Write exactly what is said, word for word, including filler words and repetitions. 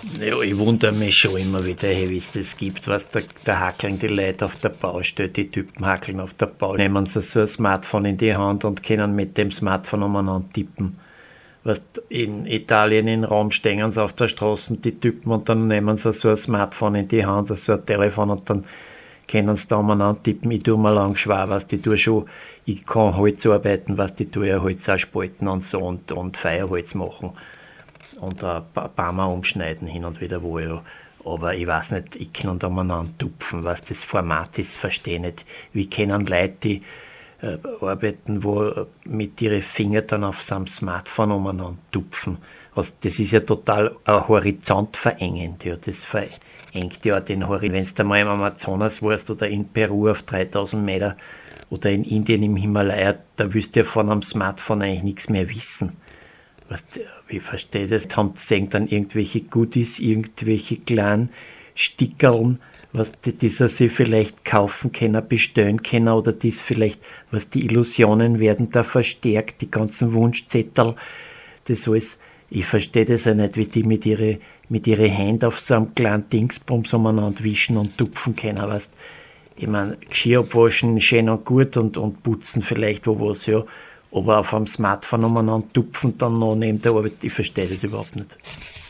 Ja, ich wundere mich schon immer wieder, hey, wie es das gibt, was da, da hackeln die Leute auf der Baustelle, die Typen hackeln auf der Baustelle, nehmen sie so ein Smartphone in die Hand und können mit dem Smartphone umeinander tippen. Was in Italien in Rom stehen sie auf der Straße, die Typen, und dann nehmen sie so ein Smartphone in die Hand, so ein Telefon, und dann können sie da umeinander tippen. Ich tue mir lang schwer, was die tue schon, ich kann Holz arbeiten, was die tue ja Holz auch spalten und so und, und Feuerholz machen. Und ein paar Mal umschneiden hin und wieder wo ja. Aber ich weiß nicht, ich kann da umeinander tupfen, was das Format ist, verstehe nicht. Wie können Leute, die äh, arbeiten, wo mit ihren Fingern dann auf seinem Smartphone umeinander tupfen. Also das ist ja total ein Horizont verengend. Ja. Das verengt ja den Horizont. Wenn du mal im Amazonas warst oder in Peru auf dreitausend Meter oder in Indien im Himalaya, da wirst du ja von einem Smartphone eigentlich nichts mehr wissen. Was, ich verstehe das, haben sehen dann irgendwelche Goodies, irgendwelche kleinen Stickerln, was die, die sie sich vielleicht kaufen können, bestellen können, oder dies vielleicht, was die Illusionen werden da verstärkt, die ganzen Wunschzettel, das alles. Ich verstehe das ja nicht, wie die mit ihre, mit ihre Hände auf so einem kleinen Dingsbums umeinander wischen und tupfen können, weißt. Ich meine, Geschirr abwaschen, schön und gut und, und putzen vielleicht wo was, ja. Aber auf einem Smartphone umeinander tupfen dann noch neben der Arbeit, ich verstehe das überhaupt nicht.